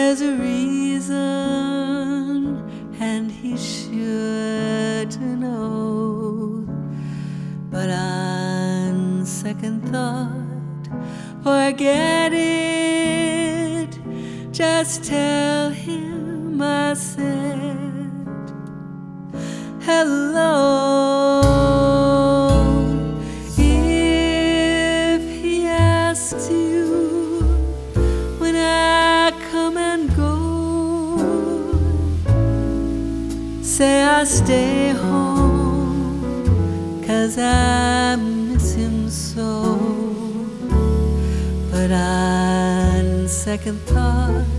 there's a reason, and he's sure to know. But on second thought, forget it. Just tell him I said hello. If he asks you when I come and go, say I stay home, 'cause I miss him so. But on second thought,